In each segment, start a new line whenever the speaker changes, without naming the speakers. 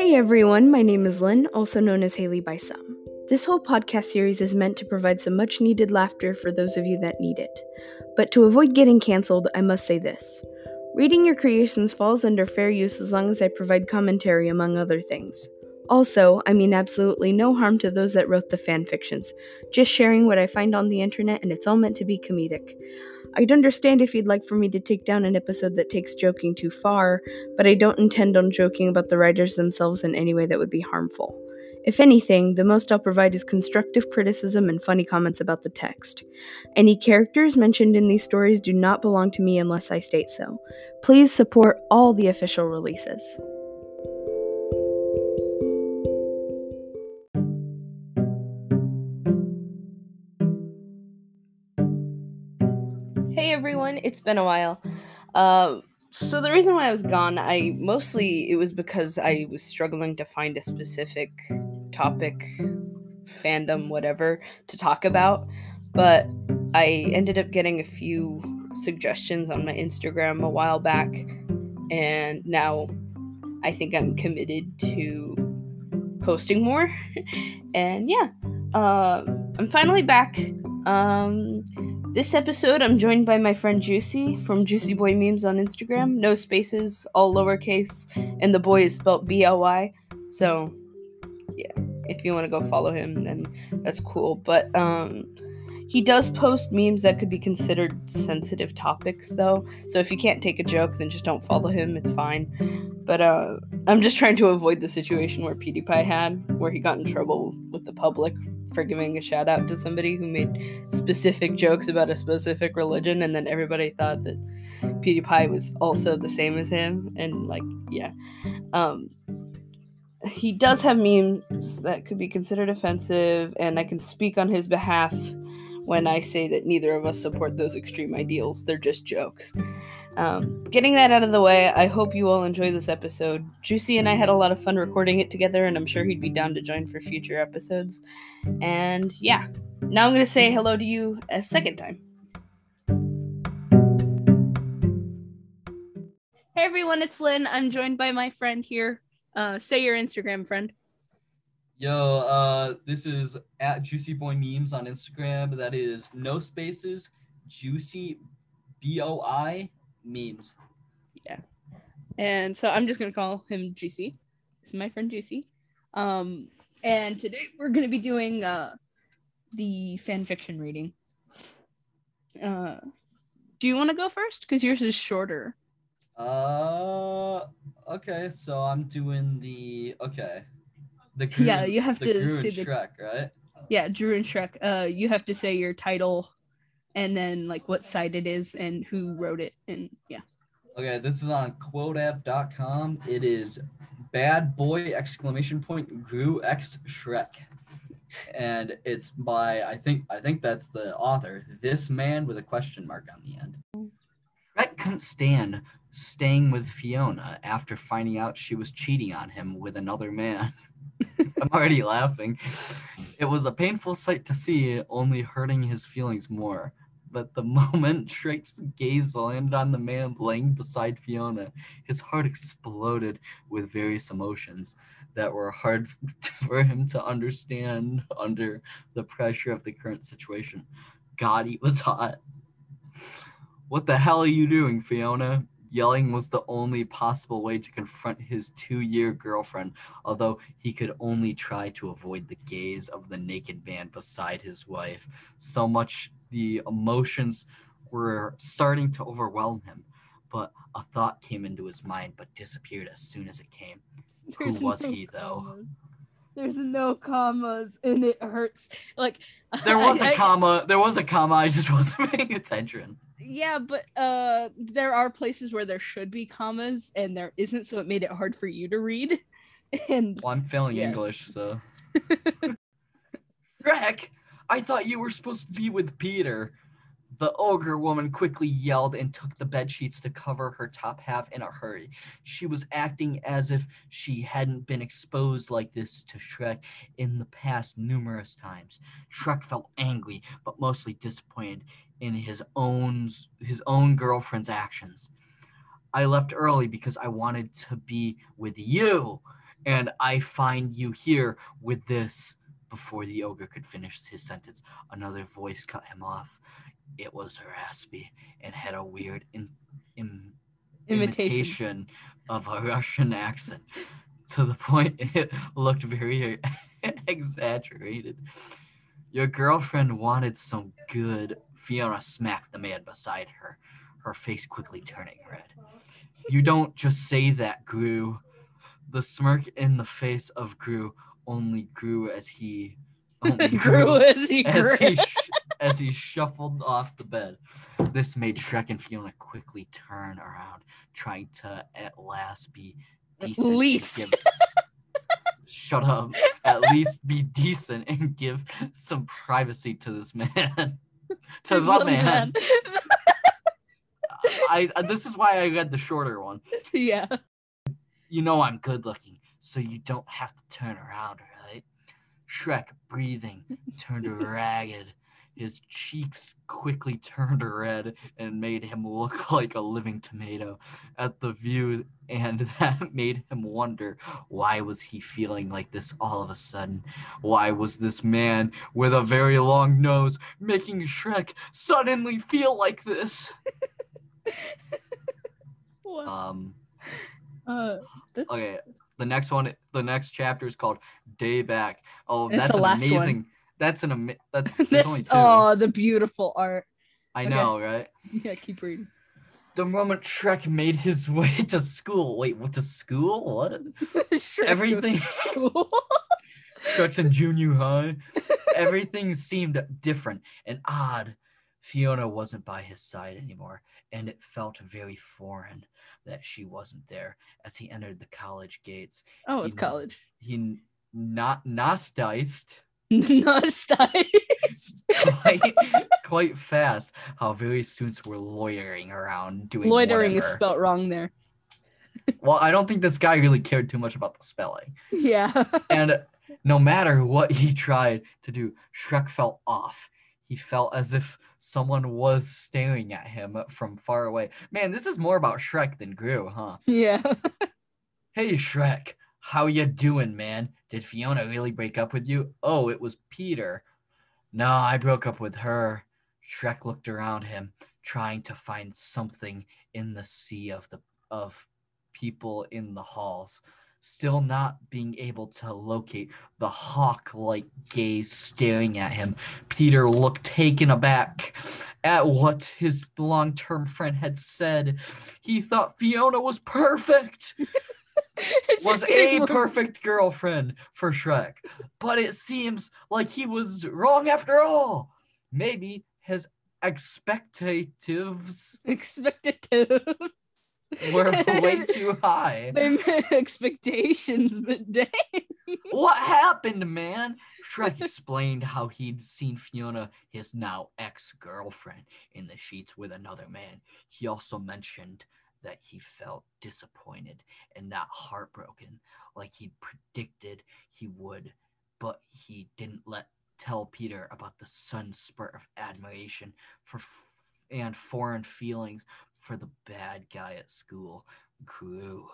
Hey everyone, my name is Lynn, also known as Haley by some. This whole podcast series is meant to provide some much needed laughter for those of you that need it. But to avoid getting canceled, I must say this. Reading your creations falls under fair use as long as I provide commentary among other things. Also, I mean absolutely no harm to those that wrote the fan fictions. Just sharing what I find on the internet, and it's all meant to be comedic. I'd understand if you'd like for me to take down an episode that takes joking too far, but I don't intend on joking about the writers themselves in any way that would be harmful. If anything, the most I'll provide is constructive criticism and funny comments about the text. Any characters mentioned in these stories do not belong to me unless I state so. Please support all the official releases. Hey everyone, it's been a while. So the reason why I was gone, it was because I was struggling to find a specific topic, fandom, whatever, to talk about. But I ended up getting a few suggestions on my Instagram a while back, and now I think I'm committed to posting more. And yeah, I'm finally back. This episode, I'm joined by my friend Juicy from Juicy Boy Memes on Instagram. No spaces, all lowercase, and the boy is spelled B-L-Y. So, yeah, if you want to go follow him, then that's cool. But he does post memes that could be considered sensitive topics, though. So if you can't take a joke, then just don't follow him. It's fine. But I'm just trying to avoid the situation where PewDiePie had, where he got in trouble with the public for giving a shout out to somebody who made specific jokes about a specific religion, and then everybody thought that PewDiePie was also the same as him, and yeah. He does have memes that could be considered offensive, and I can speak on his behalf when I say that neither of us support those extreme ideals. They're just jokes. Getting that out of the way, I hope you all enjoy this episode. Juicy and I had a lot of fun recording it together, and I'm sure he'd be down to join for future episodes. And yeah, now I'm going to say hello to you a second time. Hey everyone, it's Lynn. I'm joined by my friend here. Say your Instagram, friend.
Yo, this is at Juicy Boy Memes on Instagram. That is no spaces, Juicy BOI memes.
Yeah. And so I'm just gonna call him Juicy. This is my friend Juicy. And today we're gonna be doing the fan fiction reading. Do you want to go first? Because yours is shorter.
Okay, so I'm doing the Gru,
yeah, you have to
Gru
say
and Shrek, right?
Yeah, Drew and Shrek. You have to say your title, and then like what site it is and who wrote it, and yeah.
Okay, this is on quoteapp.com. It is bad boy ! Gru x Shrek. And it's by I think that's the author, this man with a question mark on the end. Shrek couldn't stand staying with Fiona after finding out she was cheating on him with another man. I'm already laughing. It was a painful sight to see, only hurting his feelings more. But the moment Shrek's gaze landed on the man laying beside Fiona, his heart exploded with various emotions that were hard for him to understand under the pressure of the current situation. God, he was hot. What the hell are you doing, Fiona? Yelling was the only possible way to confront his 2-year girlfriend, although he could only try to avoid the gaze of the naked man beside his wife. So much the emotions were starting to overwhelm him, but a thought came into his mind but disappeared as soon as it came. Who was he, though?
There's no commas, and it hurts. Like
there was a comma. I just wasn't paying attention.
Yeah, but there are places where there should be commas, and there isn't, so it made it hard for you to read. And
well, I'm failing English, so. Shrek, I thought you were supposed to be with Peter. The ogre woman quickly yelled and took the bedsheets to cover her top half in a hurry. She was acting as if she hadn't been exposed like this to Shrek in the past numerous times. Shrek felt angry, but mostly disappointed in his own girlfriend's actions. I left early because I wanted to be with you. and I find you here with this. Before the ogre could finish his sentence, another voice cut him off. It was raspy and had a weird imitation of a Russian accent, to the point it looked very exaggerated. Your girlfriend wanted some good. Fiona smacked the man beside her, her face quickly turning red. You don't just say that, Gru. The smirk in the face of Gru only grew as he as he shuffled off the bed. This made Shrek and Fiona quickly turn around, trying to at last be decent. Shut up. At least be decent and give some privacy to this man. To the man. This is why I read the shorter one.
Yeah.
You know I'm good looking, so you don't have to turn around, right? Shrek, breathing, turned ragged. His cheeks quickly turned red and made him look like a living tomato at the view, and that made him wonder, why was he feeling like this all of a sudden? Why was this man with a very long nose making Shrek suddenly feel like this? Okay, the next chapter is called Day Back. Oh, that's an amazing one. That's only 2.
Oh, the beautiful art.
I know, right?
Yeah, keep reading.
The moment Shrek made his way to school. Wait, what, to school? What? Everything. Shrek's in junior high. Everything seemed different and odd. Fiona wasn't by his side anymore, and it felt very foreign that she wasn't there. As he entered the college gates,
it's college.
He nosticed quite fast how various students were loitering around doing
loitering
whatever.
Is spelt wrong there.
Well, I don't think this guy really cared too much about the spelling.
Yeah.
And no matter what he tried to do, Shrek felt off. He felt as if someone was staring at him from far away. Man, this is more about Shrek than Gru, huh?
Yeah.
Hey, Shrek. How you doing, man? Did Fiona really break up with you? Oh, it was Peter. No, I broke up with her. Shrek looked around him, trying to find something in the sea of people in the halls, still not being able to locate the hawk-like gaze staring at him. Peter looked taken aback at what his long-term friend had said. He thought Fiona was perfect. Was a perfect girlfriend for Shrek, but it seems like he was wrong after all. Maybe his expectatives were way too high.
They met expectations, but dang.
What happened, man? Shrek explained how he'd seen Fiona, his now ex-girlfriend, in the sheets with another man. He also mentioned that he felt disappointed and not heartbroken like he'd predicted he would, but he didn't tell Peter about the sudden spurt of admiration and foreign feelings for the bad guy at school, Gru.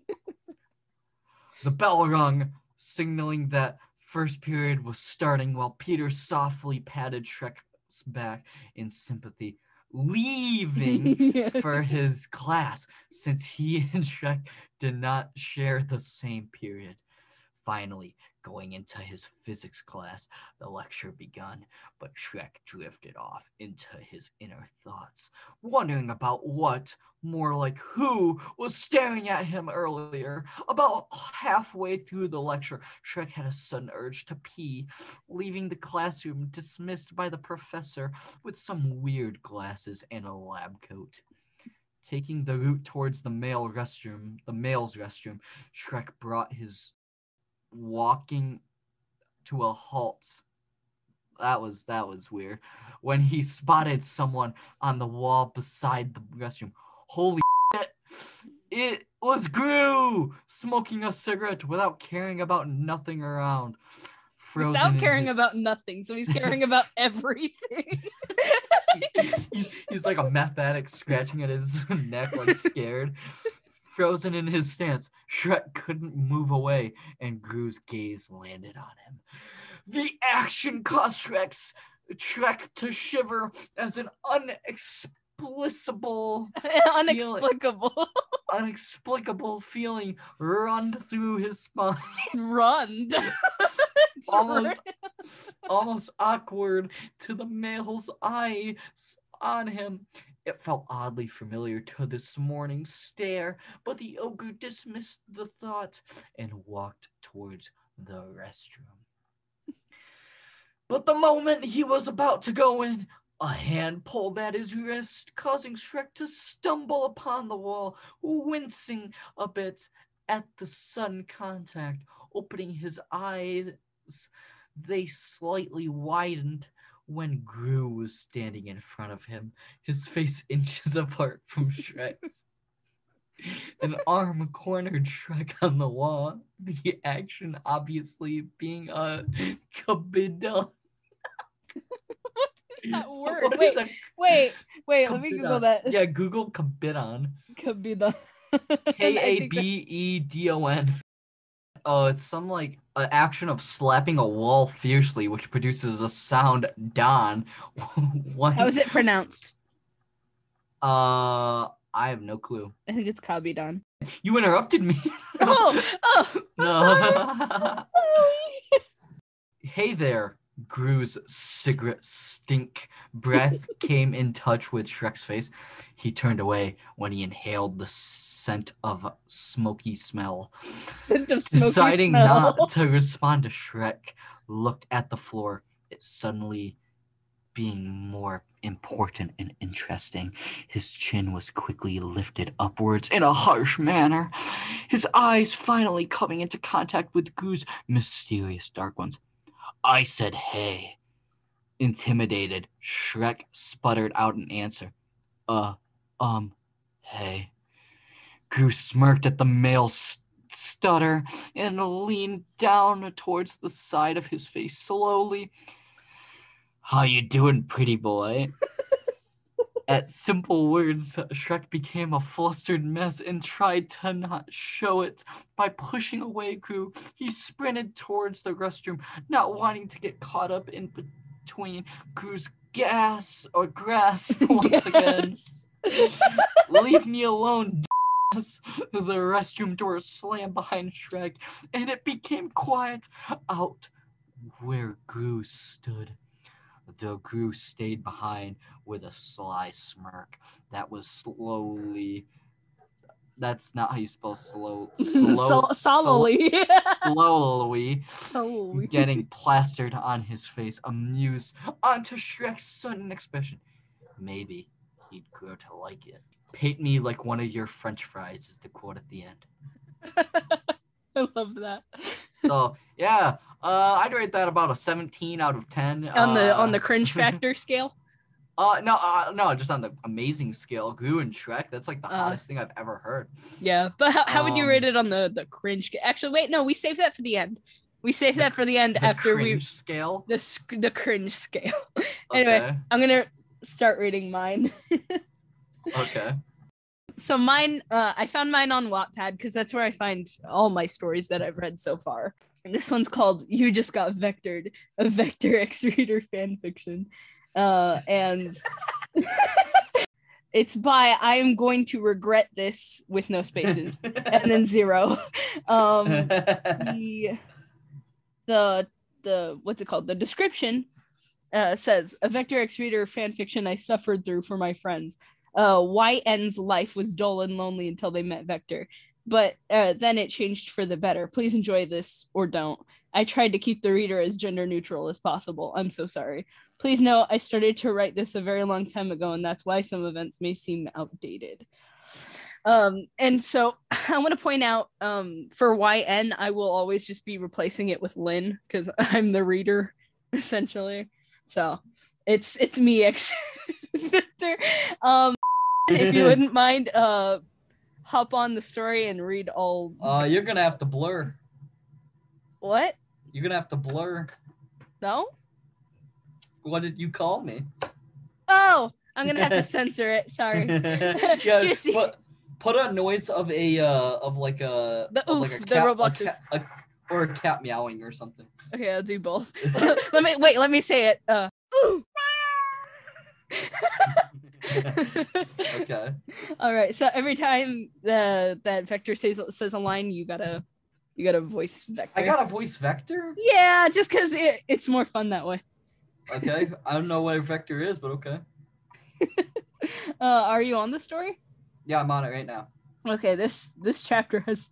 The bell rung, signaling that first period was starting, while Peter softly patted Shrek's back in sympathy, leaving for his class, since he and Shrek did not share the same period. Finally, going into his physics class, the lecture begun, but Shrek drifted off into his inner thoughts, wondering about what, more like who, was staring at him earlier. About halfway through the lecture, Shrek had a sudden urge to pee, leaving the classroom dismissed by the professor with some weird glasses and a lab coat. Taking the route towards the male's restroom, Shrek brought his walking to a halt. That was weird. When he spotted someone on the wall beside the restroom. Holy shit! It was Gru, smoking a cigarette without caring about nothing around.
Without caring about nothing, so he's caring about everything.
he's like a meth addict scratching at his neck, like scared. Frozen in his stance, Shrek couldn't move away, and Gru's gaze landed on him. The action caused Shrek to shiver as an inexplicable feeling run through his spine.
Run.
almost awkward to the male's eyes on him. It felt oddly familiar to this morning's stare, but the ogre dismissed the thought and walked towards the restroom. But the moment he was about to go in, a hand pulled at his wrist, causing Shrek to stumble upon the wall, wincing a bit at the sudden contact. Opening his eyes, they slightly widened when Gru was standing in front of him, his face inches apart from Shrek's. An arm cornered Shrek on the wall, the action obviously being a kabidon.
What is that word? Wait, let me Google that.
Yeah, Google kabidon.
Kabidon.
Kabedon. Oh, it's some like an action of slapping a wall fiercely, which produces a sound don.
How is it pronounced?
I have no clue.
I think it's Kabidon.
You interrupted me.
No.
No.
Sorry.
Hey there. Gru's cigarette stink breath came in touch with Shrek's face. He turned away when he inhaled the scent of smoky smell. Deciding not to respond to Shrek, looked at the floor. It suddenly being more important and interesting. His chin was quickly lifted upwards in a harsh manner, his eyes finally coming into contact with Gru's mysterious dark ones. I said, hey. Intimidated, Shrek sputtered out an answer. Hey. Gru smirked at the male stutter and leaned down towards the side of his face slowly. How you doing, pretty boy? At simple words, Shrek became a flustered mess and tried to not show it. By pushing away Gru, he sprinted towards the restroom, not wanting to get caught up in between Gru's grasp once again. Leave me alone, d****s. The restroom door slammed behind Shrek, and it became quiet out where Gru stood. Though Gru stayed behind with a sly smirk that was slowly... That's not how you spell slow.
Slowly.
Slowly getting plastered on his face, amused onto Shrek's sudden expression. Maybe he'd grow to like it. Paint me like one of your French fries is the quote at the end.
I love that.
So yeah, I'd rate that about a 17 out of 10.
On the cringe factor scale?
No, just on the amazing scale. Gru and Shrek, that's like the hottest thing I've ever heard.
Yeah, but how would you rate it on the cringe? Actually, wait, no, we saved that for the end. After
cringe scale.
The cringe scale. Anyway,
Okay.
I'm gonna start reading mine.
Okay.
So mine, I found mine on Wattpad because that's where I find all my stories that I've read so far. And this one's called "You Just Got Vectored," a Vector X Reader fan fiction, and it's by I am going to regret this with no spaces and then 0. The what's it called? The description says a Vector X Reader fan fiction I suffered through for my friends. YN's life was dull and lonely until they met Vector, but then it changed for the better. Please enjoy this or don't. I tried to keep the reader as gender neutral as possible. I'm so sorry. Please know I started to write this a very long time ago, and that's why some events may seem outdated. And so I want to point out for YN, I will always just be replacing it with Lynn because I'm the reader, essentially. So it's me, Victor. If you wouldn't mind, hop on the story and read all.
You're gonna have to blur.
What?
You're gonna have to blur.
No?
What did you call me?
Oh, I'm gonna have to censor it. Sorry.
Yeah, Put a noise of a of like a
The
of
oof,
like a
the
cat,
Roblox
a cat or a cat meowing or something.
Okay, I'll do both. Let me say it. Ooh.
Okay.
All right. So every time that Vector says a line, you gotta voice Vector.
I got a voice Vector?
Yeah, just because it's more fun that way.
Okay. I don't know what a Vector is, but okay.
Are you on the story?
Yeah, I'm on it right now.
Okay, this chapter has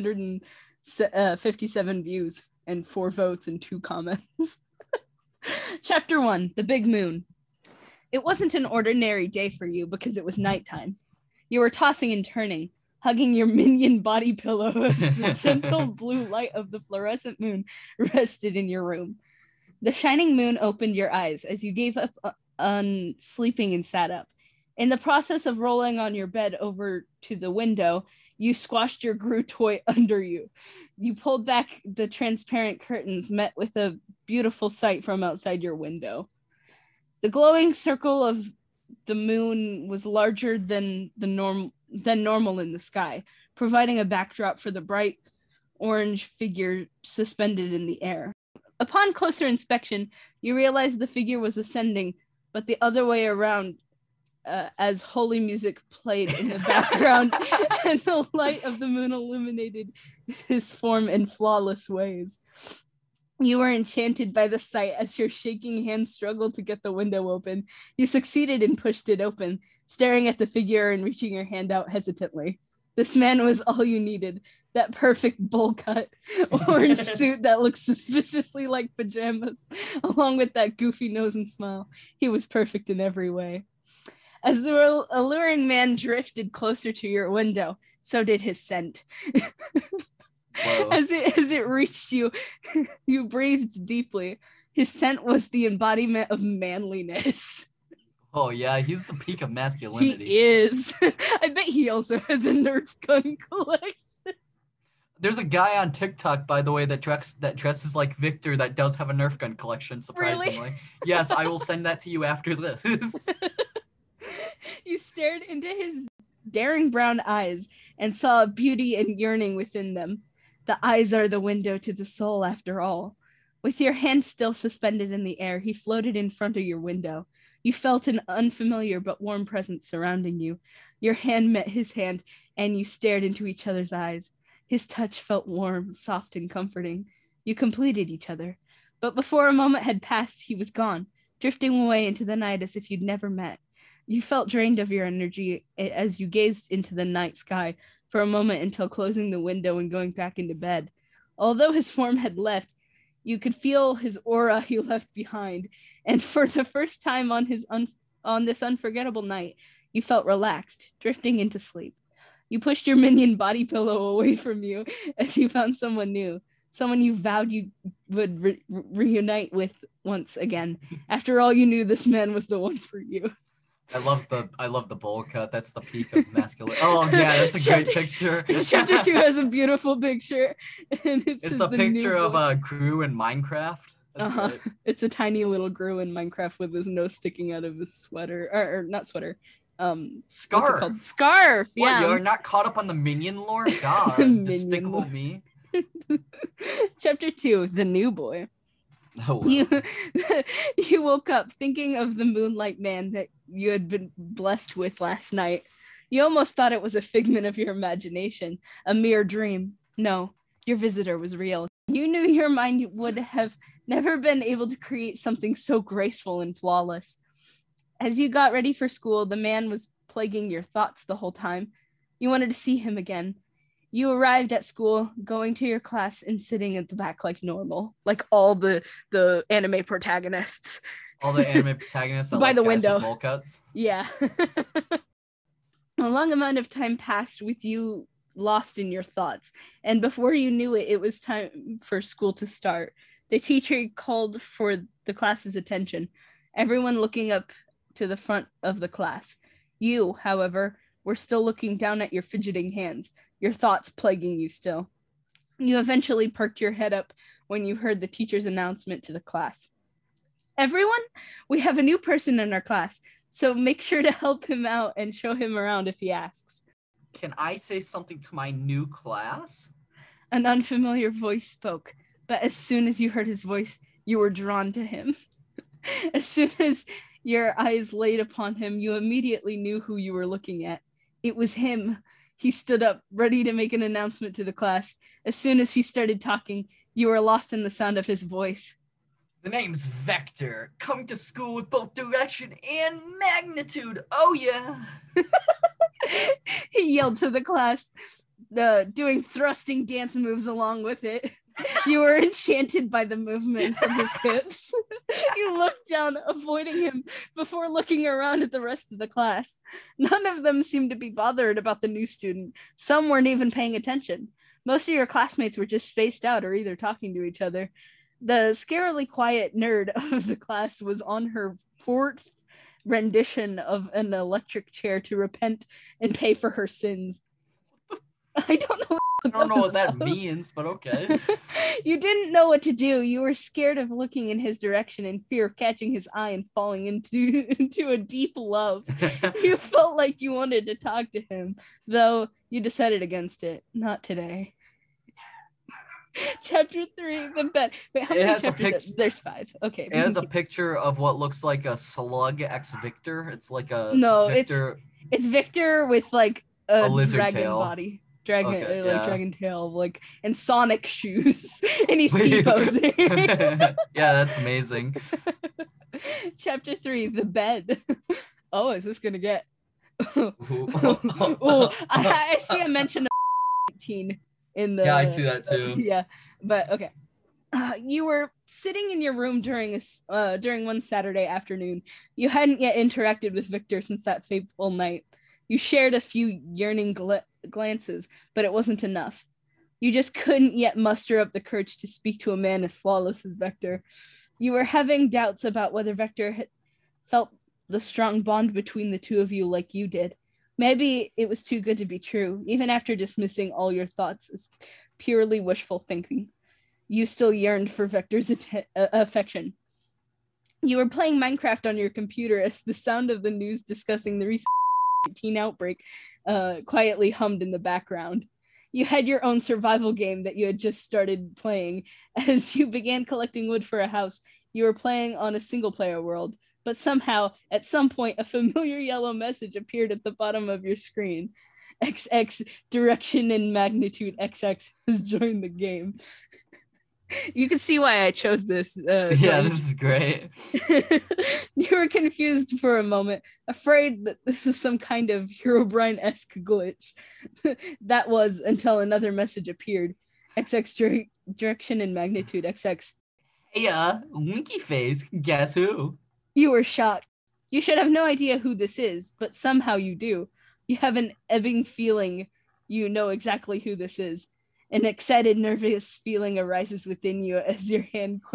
357 views and 4 votes and 2 comments. Chapter 1, The Big Moon. It wasn't an ordinary day for you because it was nighttime. You were tossing and turning, hugging your minion body pillow as the gentle blue light of the fluorescent moon rested in your room. The shining moon opened your eyes as you gave up on sleeping and sat up. In the process of rolling on your bed over to the window, you squashed your Gru toy under you. You pulled back the transparent curtains, met with a beautiful sight from outside your window. The glowing circle of the moon was larger than normal in the sky, providing a backdrop for the bright orange figure suspended in the air. Upon closer inspection, you realized the figure was ascending, but the other way around, as holy music played in the background and the light of the moon illuminated his form in flawless ways. You were enchanted by the sight as your shaking hand struggled to get the window open. You succeeded and pushed it open, staring at the figure and reaching your hand out hesitantly. This man was all you needed. That perfect bowl cut, orange suit that looked suspiciously like pajamas, along with that goofy nose and smile. He was perfect in every way. As the alluring man drifted closer to your window, so did his scent. As it reached you, you breathed deeply. His scent was the embodiment of manliness.
Oh yeah, he's the peak of masculinity.
He is. I bet he also has a Nerf gun collection.
There's a guy on TikTok, by the way, that dresses like Victor that does have a Nerf gun collection, surprisingly.
Really?
Yes, I will send that to you after this.
You stared into his daring brown eyes and saw beauty and yearning within them. The eyes are the window to the soul, after all. With your hand still suspended in the air, he floated in front of your window. You felt an unfamiliar but warm presence surrounding you. Your hand met his hand, and you stared into each other's eyes. His touch felt warm, soft, and comforting. You completed each other. But before a moment had passed, he was gone, drifting away into the night as if you'd never met. You felt drained of your energy as you gazed into the night sky for a moment until closing the window and going back into bed. Although his form had left, you could feel his aura he left behind, and for the first time on this unforgettable night, you felt relaxed, drifting into sleep. You pushed your minion body pillow away from you as you found someone new, someone you vowed you would reunite with once again. After all, you knew this man was the one for you.
I love the bowl cut. That's the peak of masculinity. Oh yeah, that's a great picture.
Chapter 2 has a beautiful picture, and it's
a picture of a Gru in Minecraft. That's great.
It's a tiny little Gru in Minecraft with his nose sticking out of his sweater, or not sweater.
Scarf.
What's it called? Scarf.
What,
yeah.
You're not caught up on the minion lore? God, despicable me.
Chapter 2, The New Boy.
Oh, wow.
You woke up thinking of the moonlight man that you had been blessed with last night. You almost thought it was a figment of your imagination, a mere dream. No, your visitor was real. You knew your mind would have never been able to create something so graceful and flawless. As you got ready for school, the man was plaguing your thoughts the whole time. You wanted to see him again. You arrived at school, going to your class and sitting at the back like normal, like all the anime protagonists.
All the anime protagonists that
by
like
the
guys
window.
With bowl cuts.
Yeah. A long amount of time passed with you lost in your thoughts, and before you knew it, it was time for school to start. The teacher called for the class's attention, everyone looking up to the front of the class. You, however, were still looking down at your fidgeting hands, your thoughts plaguing you still. You eventually perked your head up when you heard the teacher's announcement to the class. Everyone, we have a new person in our class, so make sure to help him out and show him around if he asks.
Can I say something to my new class?
An unfamiliar voice spoke, but as soon as you heard his voice, you were drawn to him. As soon as your eyes laid upon him, you immediately knew who you were looking at. It was him. He stood up, ready to make an announcement to the class. As soon as he started talking, you were lost in the sound of his voice.
The name's Vector, coming to school with both direction and magnitude. Oh, yeah.
He yelled to the class, doing thrusting dance moves along with it. You were enchanted by the movements of his hips. You looked down, avoiding him, before looking around at the rest of the class. None of them seemed to be bothered about the new student. Some weren't even paying attention. Most of your classmates were just spaced out or either talking to each other. The scarily quiet nerd of the class was on her fourth rendition of an electric chair to repent and pay for her sins. I don't know.
I don't know what that means, but okay.
You didn't know what to do. You were scared of looking in his direction in fear of catching his eye and falling into a deep love. You felt like you wanted to talk to him, though you decided against it. Not today. Chapter 3, the bed. Wait, how many chapters? There's 5. Okay.
It has a picture of what looks like a slug ex Victor. It's like a
Victor. It's Victor with like a
lizard
dragon
tail.
Body. Dragon tail, like, and Sonic shoes, and he's T-posing.
Yeah, that's amazing.
Chapter 3, the bed. Oh, is this gonna get? I see a mention of 18 in the.
Yeah, I see that too.
Yeah, but okay. You were sitting in your room during one Saturday afternoon. You hadn't yet interacted with Victor since that fateful night. You shared a few yearning glances, but it wasn't enough. You just couldn't yet muster up the courage to speak to a man as flawless as Vector. You were having doubts about whether Vector had felt the strong bond between the two of you like you did. Maybe it was too good to be true, even after dismissing all your thoughts as purely wishful thinking. You still yearned for Vector's affection. You were playing Minecraft on your computer as the sound of the news discussing the recent outbreak quietly hummed in the background. You had your own survival game that you had just started playing. As you began collecting wood for a house, you were playing on a single player world, but somehow, at some point, a familiar yellow message appeared at the bottom of your screen. XX direction and magnitude XX has joined the game. You can see why I chose this.
Yeah, this is great.
You were confused for a moment, afraid that this was some kind of Herobrine-esque glitch. That was until another message appeared. XX direction and magnitude XX.
Hey, Winky Face, guess who?
You were shocked. You should have no idea who this is, but somehow you do. You have an ebbing feeling you know exactly who this is. An excited, nervous feeling arises within you as your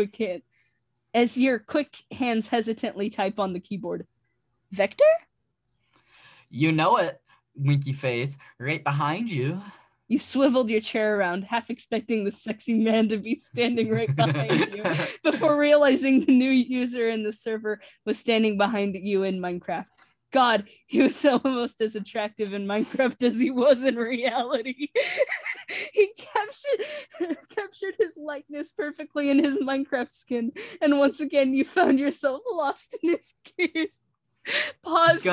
quick hands hesitantly type on the keyboard. Vector?
You know it, Winky Face, right behind you.
You swiveled your chair around, half expecting the sexy man to be standing right behind you, before realizing the new user in the server was standing behind you in Minecraft. God, he was almost as attractive in Minecraft as he was in reality. He captured his likeness perfectly in his Minecraft skin, and once again you found yourself lost in his gaze. Pause.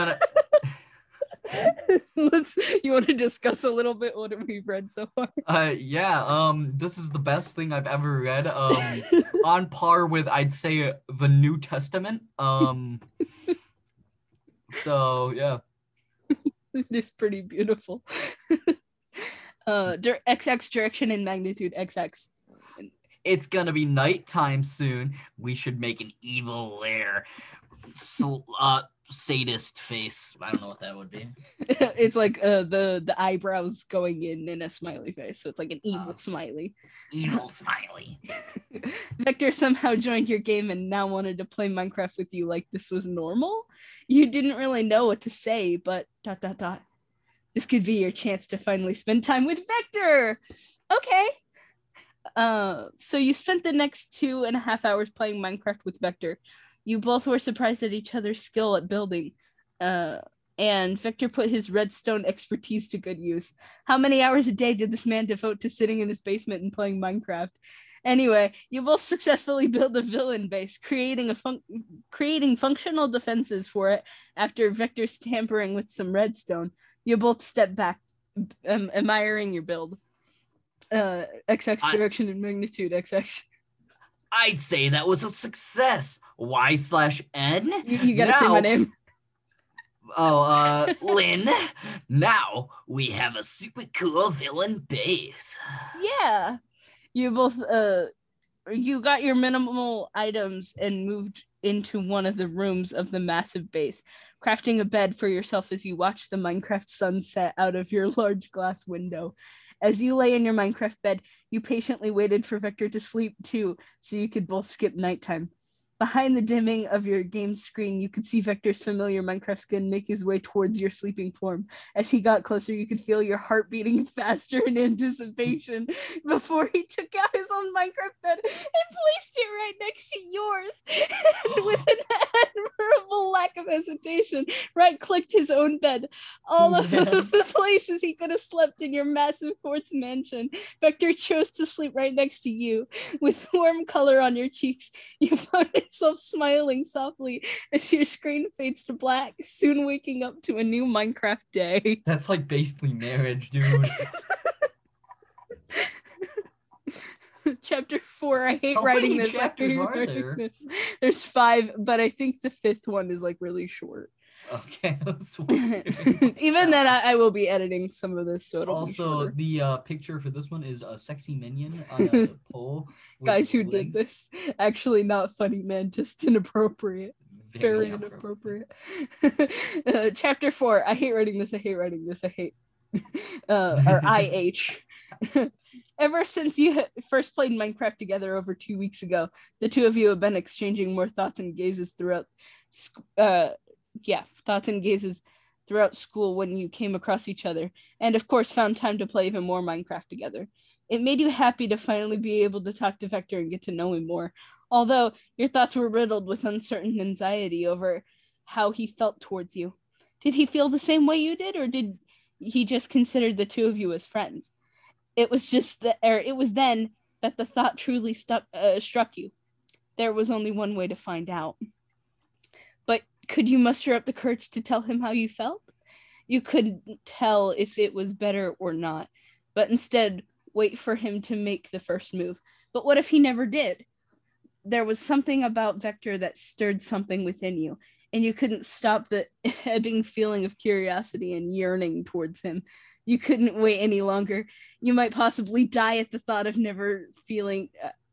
You want to discuss a little bit what we've read so far?
This is the best thing I've ever read. On par with, I'd say, the New Testament. So yeah,
it is pretty beautiful. XX direction and magnitude XX.
It's gonna be nighttime soon. We should make an evil lair. Sadist face. I don't know what that would be.
It's like the eyebrows going in a smiley face, so it's like an evil smiley.
Evil smiley.
Vector somehow joined your game and now wanted to play Minecraft with you like this was normal. You didn't really know what to say, but ... This could be your chance to finally spend time with Vector. Okay. So you spent the next 2.5 hours playing Minecraft with Vector. You both were surprised at each other's skill at building. and Victor put his redstone expertise to good use. How many hours a day did this man devote to sitting in his basement and playing Minecraft? Anyway, you both successfully build a villain base, creating functional defenses for it after Victor's tampering with some redstone. You both step back, admiring your build. XX direction and magnitude, XX.
I'd say that was a success. Y/N?
You gotta say my name.
Oh, Lynn. Now we have a super cool villain base.
Yeah. You both you got your minimal items and moved into one of the rooms of the massive base, crafting a bed for yourself as you watch the Minecraft sunset out of your large glass window. As you lay in your Minecraft bed, you patiently waited for Victor to sleep too, so you could both skip nighttime. Behind the dimming of your game screen, you could see Victor's familiar Minecraft skin make his way towards your sleeping form. As he got closer, you could feel your heart beating faster in anticipation before he took out his own Minecraft bed and placed it right next to yours. And with an admirable lack of hesitation, right-clicked his own bed. All of the places he could have slept in your massive quartz mansion, Victor chose to sleep right next to you. With warm color on your cheeks, you found yourself smiling softly as your screen fades to black, soon waking up to a new Minecraft day.
That's like basically marriage, dude.
Chapter 4. I hate writing this.
How many chapters are there?
There's 5, but I think the 5th one is like really short.
Okay.
Even then, I will be editing some of this, so it'll
also
be
the picture for this one is a sexy minion on a pole.
Guys who did this, actually not funny, man, just inappropriate. Very inappropriate. Chapter 4. I hate writing this. Or IH. Ever since you first played Minecraft together over 2 weeks ago, the two of you have been exchanging more thoughts and gazes throughout school when you came across each other, and of course found time to play even more Minecraft together. It made you happy to finally be able to talk to Vector and get to know him more, although your thoughts were riddled with uncertain anxiety over how he felt towards you. Did he feel the same way you did, or did he just consider the two of you as friends? It was then that the thought truly struck you. There was only one way to find out. But could you muster up the courage to tell him how you felt? You couldn't tell if it was better or not, but instead wait for him to make the first move. But what if he never did? There was something about Vector that stirred something within you, and you couldn't stop the ebbing feeling of curiosity and yearning towards him. You couldn't wait any longer. You might possibly die at the thought of never feeling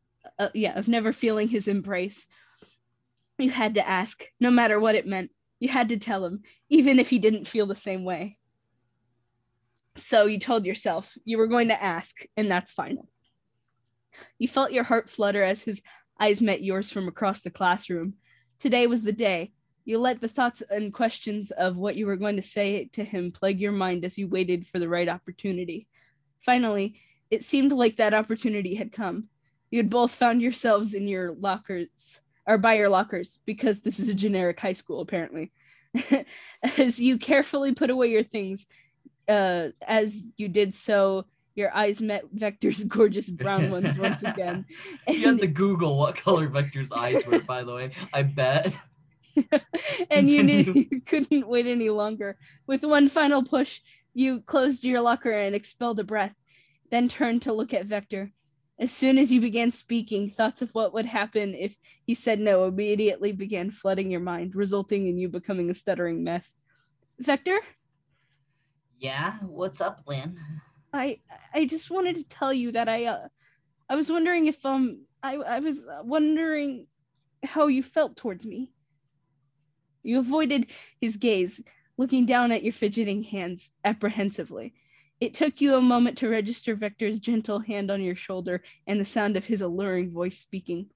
his embrace. You had to ask, no matter what it meant. You had to tell him, even if he didn't feel the same way. So you told yourself you were going to ask, and that's final. You felt your heart flutter as his eyes met yours from across the classroom. Today was the day. You let the thoughts and questions of what you were going to say to him plague your mind as you waited for the right opportunity. Finally, it seemed like that opportunity had come. You had both found yourselves in your lockers, or by your lockers, because this is a generic high school, apparently. As you carefully put away your things, as you did so, your eyes met Vector's gorgeous brown ones once again.
You had to Google what color Vector's eyes were, by the way. I bet.
And you knew you couldn't wait any longer. With one final push, you closed your locker and expelled a breath, then turned to look at Vector. As soon as you began speaking, thoughts of what would happen if he said no immediately began flooding your mind, resulting in you becoming a stuttering mess. Vector?
Yeah, what's up, Lynn?
I just wanted to tell you that I was wondering if I was wondering how you felt towards me. You avoided his gaze, looking down at your fidgeting hands apprehensively. It took you a moment to register Vector's gentle hand on your shoulder and the sound of his alluring voice speaking.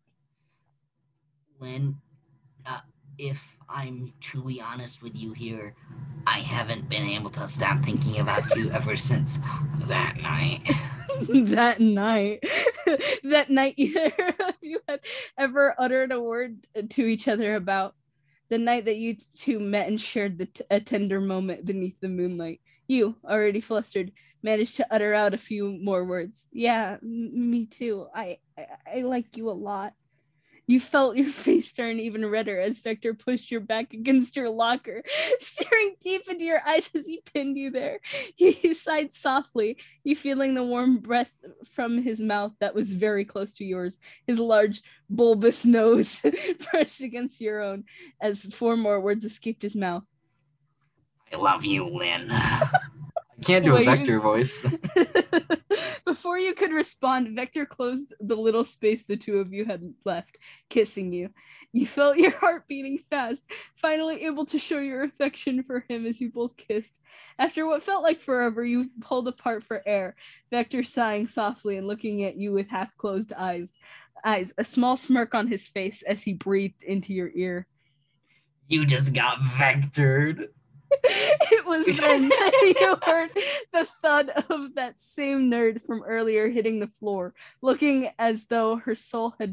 Lynn, if I'm truly honest with you here, I haven't been able to stop thinking about you ever since that night.
That night you had ever uttered a word to each other about. The night that you two met and shared a tender moment beneath the moonlight. You, already flustered, managed to utter out a few more words. Yeah, me too. I like you a lot. You felt your face turn even redder as Vector pushed your back against your locker, staring deep into your eyes as he pinned you there. He sighed softly, you feeling the warm breath from his mouth that was very close to yours, his large, bulbous nose brushed against your own as 4 more words escaped his mouth.
I love you, Lynn.
I can't do a Vector voice.
Before you could respond, Vector closed the little space the two of you had left, kissing you. You felt your heart beating fast, finally able to show your affection for him as you both kissed. After what felt like forever, you pulled apart for air, Vector sighing softly and looking at you with half-closed eyes, a small smirk on his face as he breathed into your ear.
You just got vectored.
It was then that you heard the thud of that same nerd from earlier hitting the floor, looking as though her soul had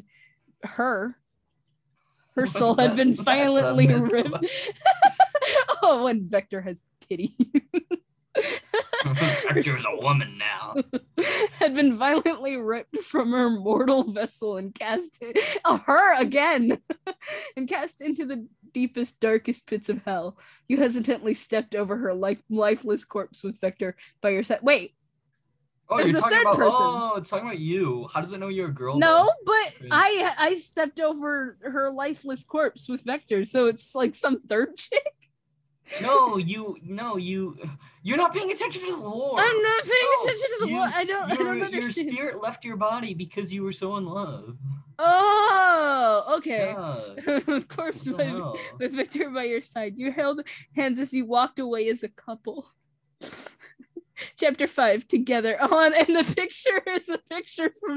been violently ripped. Oh, when Vector has titty.
Vector's a woman now.
Had been violently ripped from her mortal vessel and cast her again and cast into the deepest, darkest pits of hell. You hesitantly stepped over her lifeless corpse with Vector by your side. Wait.
Oh, you're talking about person. Oh, it's talking about you. How does it know you're a girl?
No, but I stepped over her lifeless corpse with Vector, so it's like some third chick.
You're not paying attention to the lore.
I'm not paying attention to the lore. I don't understand.
Your spirit left your body because you were so in love.
Oh, okay.
Yeah.
With corpse with Vector by your side, you held hands as you walked away as a couple. Chapter 5, together. Oh, and the picture is a picture from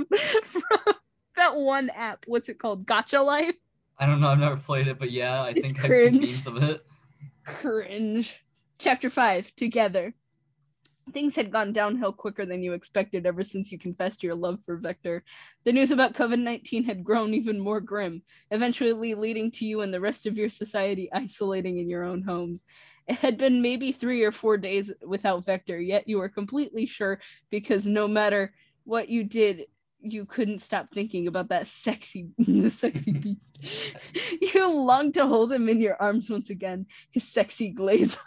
that one app. What's it called? Gacha Life?
I don't know. I've never played it, but yeah, I think I've seen memes of it.
Cringe. Chapter 5, together. Things had gone downhill quicker than you expected ever since you confessed your love for Vector. The news about COVID-19 had grown even more grim, eventually leading to you and the rest of your society isolating in your own homes. It had been maybe 3 or 4 days without Vector, yet you were completely sure because no matter what you did, you couldn't stop thinking about that sexy beast. You longed to hold him in your arms once again, his sexy gaze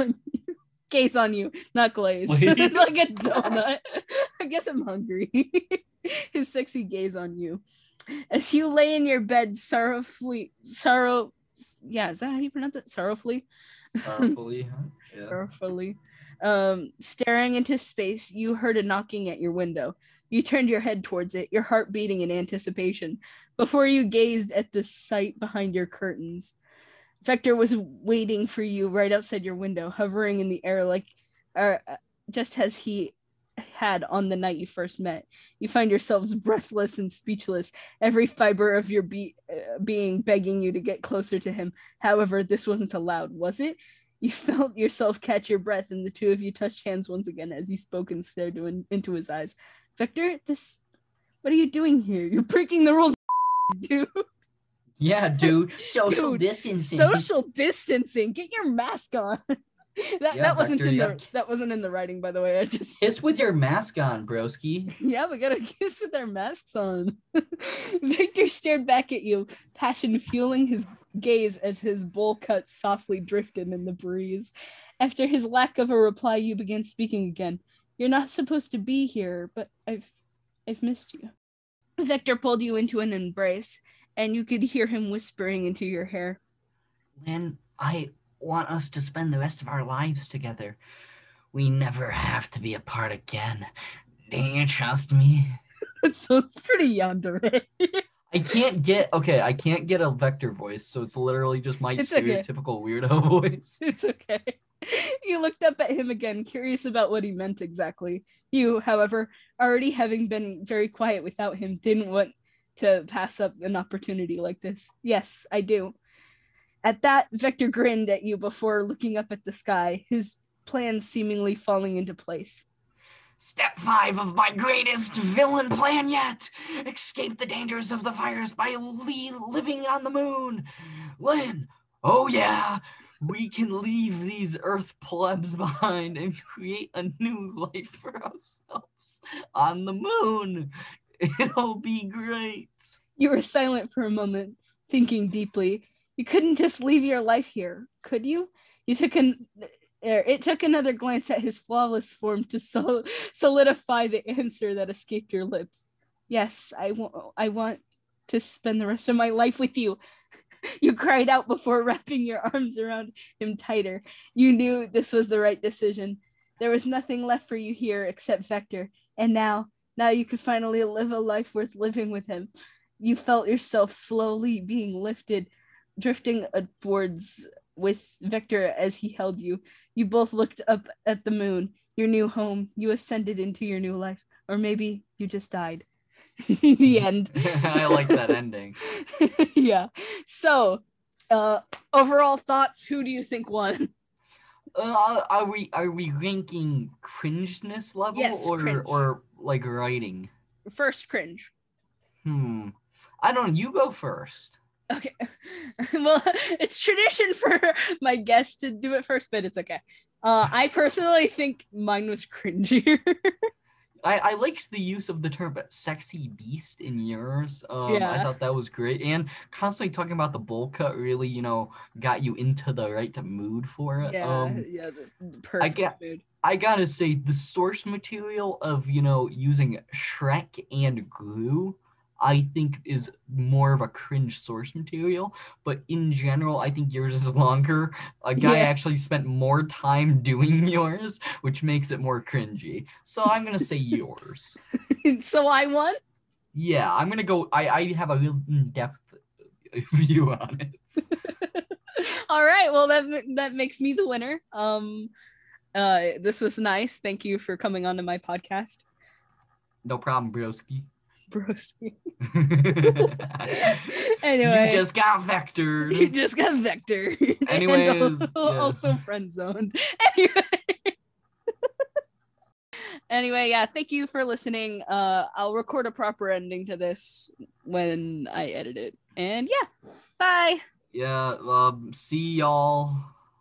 on you, not glaze. Like a donut. I guess I'm hungry. His sexy gaze on you. As you lay in your bed is that how you pronounce it? Sorrowfully?
Sorrowfully, huh? Yeah.
Sorrowfully. Staring into space, you heard a knocking at your window. You turned your head towards it, your heart beating in anticipation, before you gazed at the sight behind your curtains. Vector was waiting for you right outside your window, hovering in the air just as he had on the night you first met. You find yourselves breathless and speechless, every fiber of your being begging you to get closer to him. However, this wasn't allowed, was it? You felt yourself catch your breath, and the two of you touched hands once again as you spoke and stared into his eyes. Vector, what are you doing here? You're breaking the rules, dude.
Yeah, dude.
Social distancing.
Social distancing. Get your mask on. That wasn't in the writing, by the way. I just
kiss with your mask on, broski.
Yeah, we gotta kiss with our masks on. Victor stared back at you, passion fueling his gaze as his bowl cut softly drifted in the breeze. After his lack of a reply, you began speaking again. You're not supposed to be here, but I've missed you. Vector pulled you into an embrace, and you could hear him whispering into your hair.
Lynn, I want us to spend the rest of our lives together. We never have to be apart again. Don't you trust me?
So it's pretty yandere.
I can't get a Vector voice, so it's literally just my stereotypical weirdo voice.
It's okay. You looked up at him again, curious about what he meant exactly. You, however, already having been very quiet without him, didn't want to pass up an opportunity like this. Yes, I do. At that, Vector grinned at you before looking up at the sky, his plans seemingly falling into place.
Step 5 of my greatest villain plan yet. Escape the dangers of the virus by living on the moon. Lynn,
oh yeah, we can leave these Earth plebs behind and create a new life for ourselves on the moon. It'll be great.
You were silent for a moment, thinking deeply. You couldn't just leave your life here, could you? It took another glance at his flawless form to solidify the answer that escaped your lips. Yes, I want to spend the rest of my life with you. You cried out before wrapping your arms around him tighter. You knew this was the right decision. There was nothing left for you here except Vector. And now you could finally live a life worth living with him. You felt yourself slowly being lifted, drifting upwards with Vector as he held you. You both looked up at the moon, your new home. You ascended into your new life. Or maybe you just died. The end.
I like that ending.
Yeah. So, overall thoughts, who do you think won?
Are we ranking cringeness level
Yes, cringe.
or like writing?
First, cringe.
I don't know. You go first.
Okay. Well, it's tradition for my guests to do it first, but it's okay. I personally think mine was cringier.
I liked the use of the term sexy beast in yours.
Yeah.
I thought that was great. And constantly talking about the bowl cut really, got you into the right mood for it.
Yeah, the perfect mood.
I gotta say, the source material of, using Shrek and Gru, I think is more of a cringe source material. But in general, I think yours is longer. A guy actually spent more time doing yours, which makes it more cringy. So I'm gonna say yours.
So I won?
Yeah, I'm gonna go. I have a real in-depth view on it.
All right, well that makes me the winner. This was nice. Thank you for coming on to my podcast.
No problem, broski.
Anyway,
you just got vectored.
Anyways, and also friend zoned. Anyway, yeah, thank you for listening. I'll record a proper ending to this when I edit it. And yeah, bye.
Yeah, see y'all.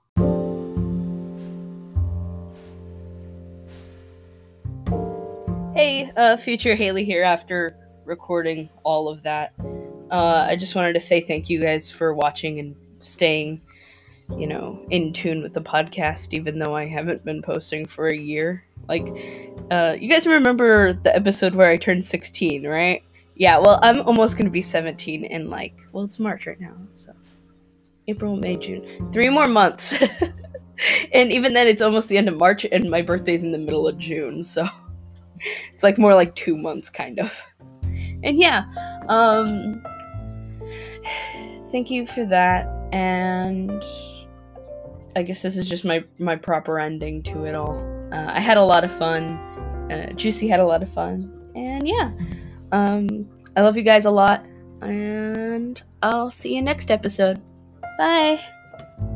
Hey, future Haley here after recording all of that. I just wanted to say thank you guys for watching and staying, in tune with the podcast, even though I haven't been posting for a year. Like, you guys remember the episode where I turned 16, right? Yeah, well, I'm almost going to be 17 in it's March right now, so April, May, June. 3 more months. And even then, it's almost the end of March, and my birthday's in the middle of June, so it's more like 2 months, kind of. And yeah, thank you for that, and I guess this is just my proper ending to it all. I had a lot of fun. Juicy had a lot of fun, and yeah, I love you guys a lot, and I'll see you next episode. Bye!